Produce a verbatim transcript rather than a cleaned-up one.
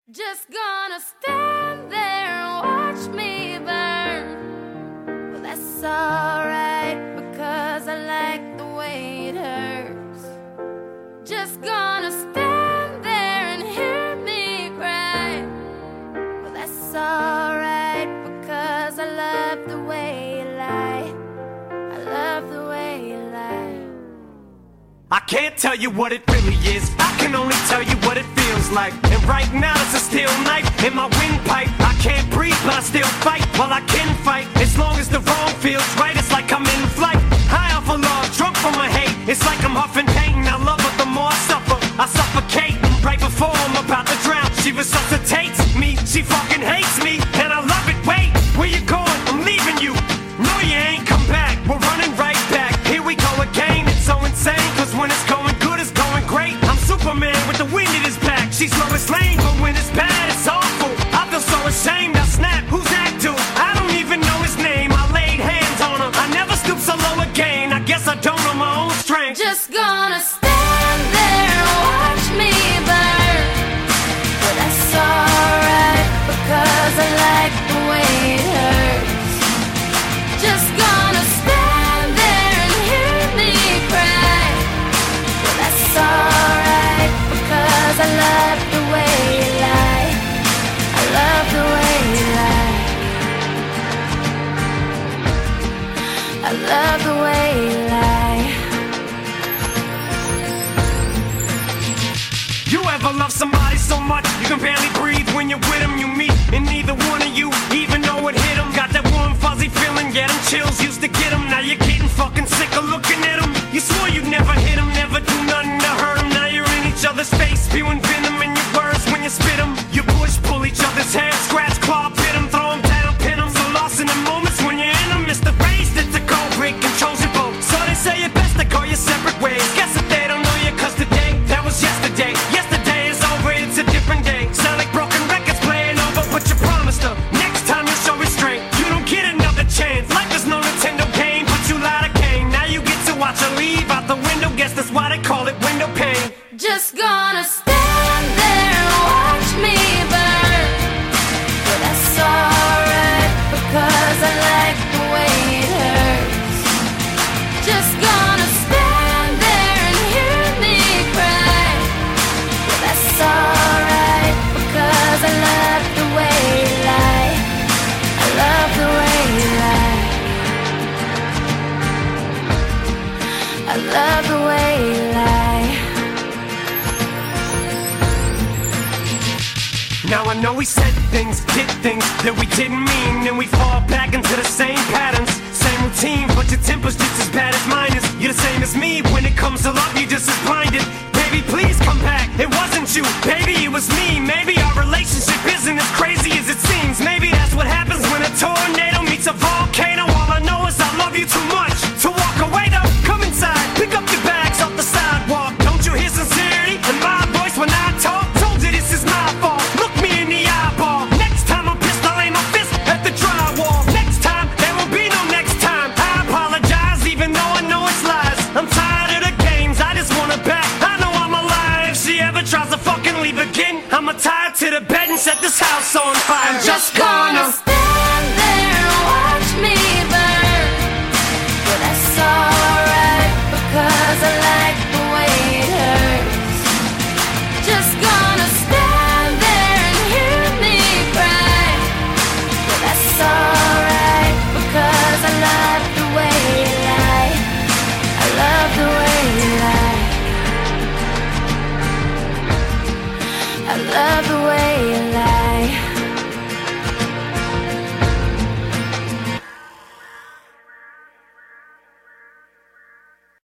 Just gonna stand there and watch me burn. Well, that's alright, because I like the way it hurts. Just gonna stand there and hear me cry. Well, that's alright, because I love the way you lie. I love the way you lie. I can't tell you what it really is, I can only tell you what it feels like. And right now it's a steel knife in my windpipe. I can't breathe but I still fight, while I can fight. As long as the wrong feels right, it's like I'm in flight. High off of love, drunk from my hate. It's like I'm huffing pain, I love her the more I suffer. I suffocate, right before I'm about to drown. She resuscitates me, she fucking hates me, and I love it. Wait, where you going? I'm leaving you. No, you ain't come back, we're running right back. Here we go again, it's so insane, cause when it's going good, it's going great. I'm Superman with the wind in his back. She's Lois Lane, but when it's bad, it's awful. I feel so ashamed, I snap, who's that dude? I don't even know his name, I laid hands on him. I never stoop so low again, I guess I don't know my own strength. Just gonna stand there and watch me burn. But that's alright, because I like the way it hurts. Just gonna stand there and hear me cry. But that's alright, because I love the way you lie. I love the way you lie. I love the way you lie. You ever love somebody so much you can barely breathe when you're with them? You meet, and neither one of you even know it hit them. Got that warm fuzzy feeling, yeah, them chills used to get them. Now you're getting fucking sick of looking at them. You swore you'd never hit them, never do nothing to hurt them. Now you're in each other's face, spewing venom in your words when you spit them. You push, pull each other's hair, scratch, claw, pit them, throw them down, pin them. So lost in the moments when you're in them, it's the race that's the cold break controls your boat. So they say it best to go your separate ways. Guess that they don't know you, cause today, that was yesterday. Yesterday is over, it's a different day. Sound like broken records playing over, but you promised her next time you'll show restraint. You don't get another chance, life is no Nintendo game, but you lied again. Now you get to watch her leave out the window, guess that's why they call it window pane. Just gonna stand there and watch me burn. But that's alright, because I like the way it hurts. Just gonna stand there and hear me cry. But that's alright, because I love the way you lie. I love the way you lie. I love the way you lie. Now I know we said things, did things that we didn't mean, and we fall back into the same patterns, same routine, but your temper's just as bad as mine is. You're the same as me, when it comes to love, you're just as blinded. Baby, please come back, it wasn't you, baby, it was me. Maybe our relationship isn't as crazy as it seems. Maybe that's what happens when a tornado meets a volcano. All I know is I love you too much to walk away though. Come inside, pick up your bags off the sidewalk. Don't you hear sincerity in my voice when I talk? Told you this is my fault, look me in the eyeball. Next time I'm pissed, I'll aim my fist at the drywall. Next time, there will be no next time. I apologize even though I know it's lies. I'm tired of the games, I just want her back. I know I'm alive, if she ever tries to fucking leave again, I'ma tie her to the bed and set this house on fire. I'm just gonna stand there and watch me burn. But that's alright, because I like the way it hurts. Just gonna stand there and hear me cry. But that's alright, because I love the way you lie. I love the way you lie. I love the way you lie.